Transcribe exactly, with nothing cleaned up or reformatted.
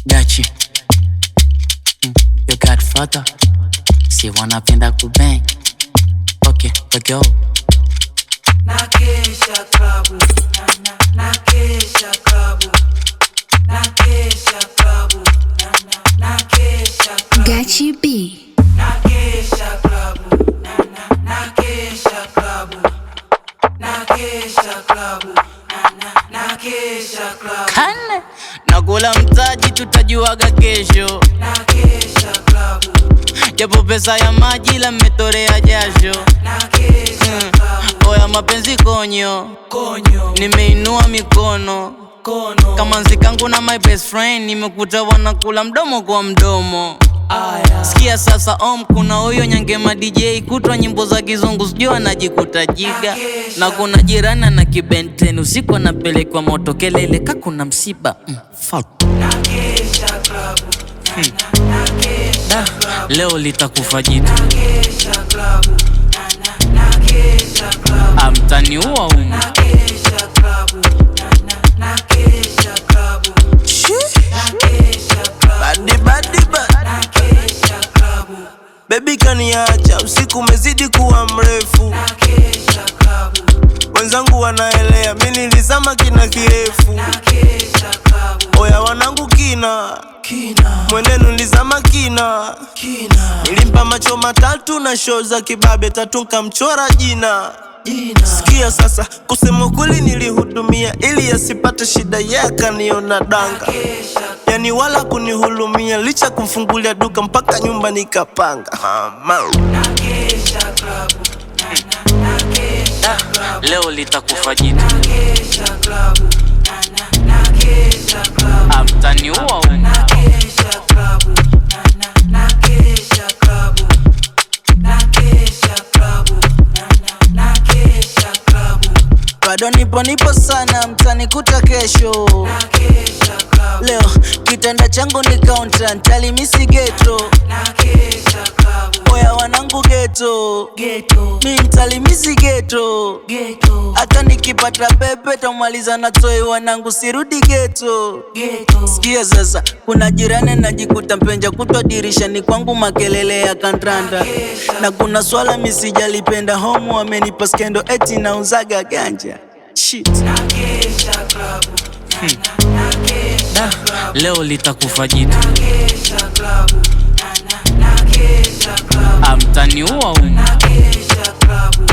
Gachi, mm, your godfather. Si wanapenda kubang. Okay, let's go. Nakesha klabu, na na nakesha klabu, nakesha klabu, na na nakesha klabu. Gachi B. Nakesha klabu, na na nakesha klabu, nakesha klabu, na na nakesha klabu. Kane nakula mtaji, tutajuaga kesho. Nakesha klabu, japo pesa ya maji la mmetorea jasho. nakesha klabu, Oya mapenzi konyo, konyo, nimeinua mikono kono, kama nzikangu na my best friend. Nimekuta wanakula mdomo kwa mdomo. aya. Sikia sasa om, kuna huyo Nyangema D J kutwa nyimbo za kizungu, sijua anajikuta jiga. Na kuna jirani na kibenten, usiku anapelekwa moto kelele ka kuna msiba. mm, fuck. Nakesha klabu, na na nakesha klabu, Leo litakufa jitu, nakesha klabu, na na nakesha klabu, amtaniua umu. nakesha klabu, na na nakesha klabu, nakesha klabu, Badi badi badi, nakesha klabu, baby kaniacha, usiku umezidi kuwa mrefu. nakesha klabu, Wenzangu wanaelea, mimi nilizama kina kirefu. nakesha klabu, Oya wanangu kina, kina, mwenenu nilizama kina. kina, Nilimpa macho matatu na show za kibabe tatu nkamchora jina. jina, Sikia sasa, kusema kweli nilihudumia ili asipate shida, yeye akaniona danga. nakesha, Yani wala kunihulumia, licha kumfungulia duka mpaka nyumba nikapanga. Mama, nakesha klabu, na na nakesha klabu, Leo litakufa jitu, nakesha klabu, na na nakesha klabu, amtaniua umu. nakesha klabu, na na nakesha klabu, nakesha klabu, na na nakesha klabu, bado nipo nipo sana, mtanikuta kesho. nakesha klabu, Leo kitanda changu ni counter, ntalimisi ghetto. nakesha klabu, Oya wanangu ghetto, ghetto, mi ntalimisi ghetto. ghetto, Hata nikipata pepe tamaliza na toi, wanangu sirudi ghetto. ghetto, Sikia sasa, kuna jirani najikuta mpenja kutwa dirishani kwangu, makelele ya kandanda. Na kuna swala misijalipenda, homu amenipa skendo eti nauzaga ganja. Shit. nakesha klabu, na na nakesha klabu, Leo litakufa jitu, nakesha klabu, na na nakesha klabu, amtaniua umu. nakesha klabu,